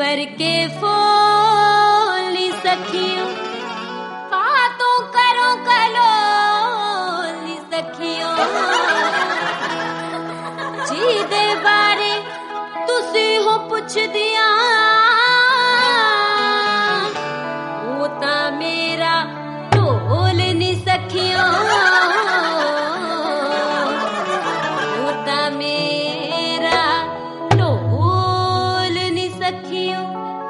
करके फोन नी सखियो, बातों करो कलो नी सखियो, जी दे बारे तुसी हो पुछ दिया, वो ता मेरा ढोल नी सखियो, वो ता मेरा ढोल नी सखियो।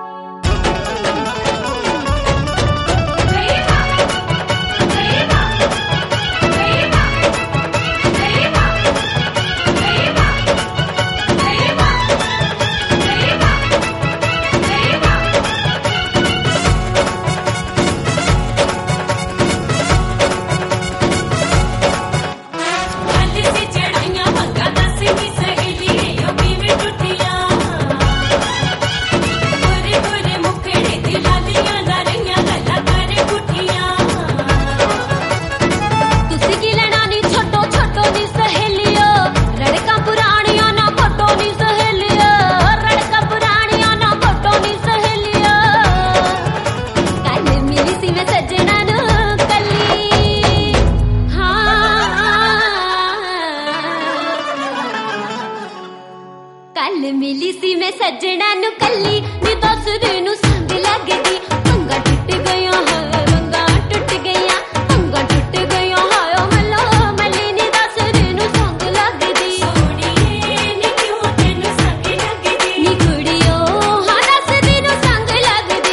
कल मिली सी मैं सजना नु कली नी दस दिन संग लगदी, पंगा टूट गया है पंगा टूट गया, पंगा टूट गया है मलो मली नी दस दिन संग लगदी, सोनिए नी क्यों तेनु संग लगदी, नी कुड़ियो हां दस दिन संग लगदी।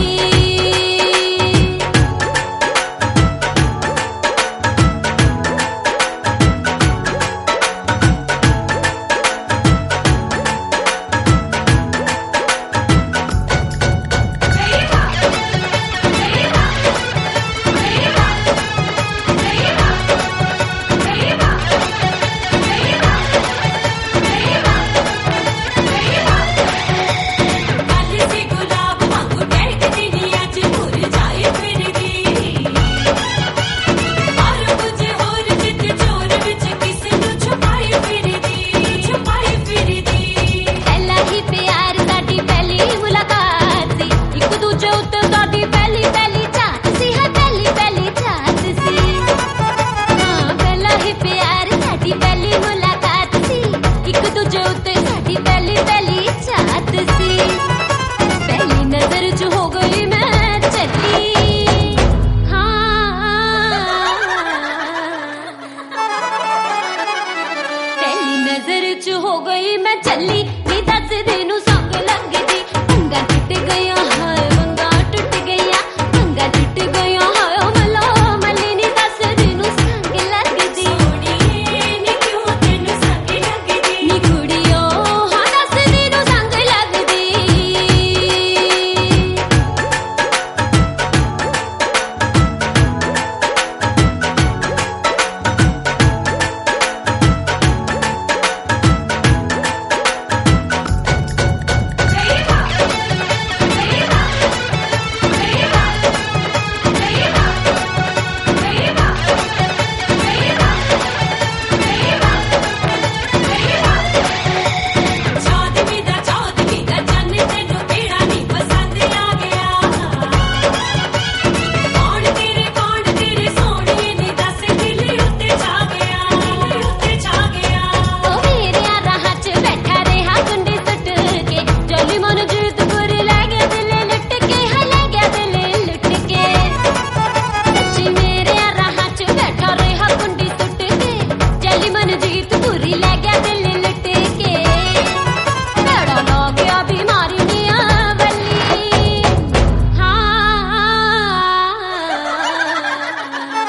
हो गई मैं चली नी दस दिन संग लगदी, पंगा टूट गया है पंगा टूट गया, पंगा टूट गया है मलो मली नी दस दिन संग लगदी, सोनिए नी क्यों तेनु संग लगदी, नी कुड़ियो हां दस दिन संग लगदी।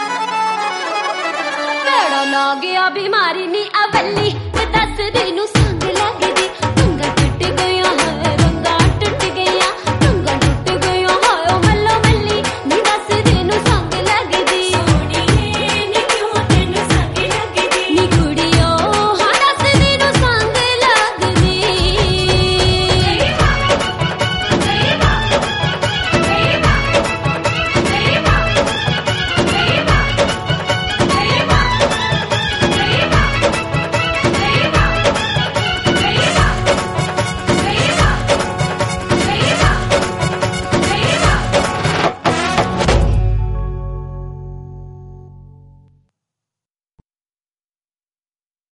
गया बीमारी नी अवली, दस दिन